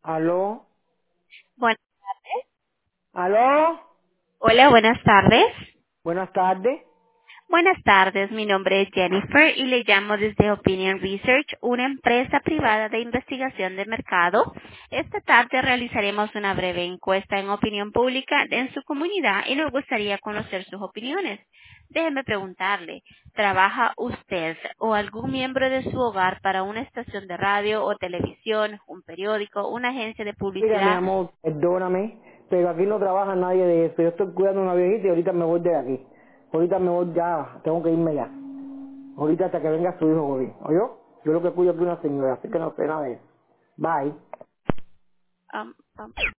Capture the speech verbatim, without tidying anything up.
Aló, Buenas tardes. aló, Hola, buenas tardes. buenas tardes. Buenas tardes, mi nombre es Jennifer y le llamo desde Opinion Research, una empresa privada de investigación de mercado. Esta tarde realizaremos una breve encuesta en opinión pública en su comunidad y nos gustaría conocer sus opiniones. Déjeme preguntarle, ¿trabaja usted o algún miembro de su hogar para una estación de radio o televisión, un periódico, una agencia de Mira, mi publicidad? amor, perdóname, pero aquí no trabaja nadie de eso. Yo estoy cuidando a una viejita y ahorita me voy de aquí. Ahorita me voy ya, tengo que irme ya. Ahorita hasta que venga su hijo, Jovi. ¿Oyó? Yo lo que cuido aquí una señora, así que no sé nada de eso. Bye. Um, um,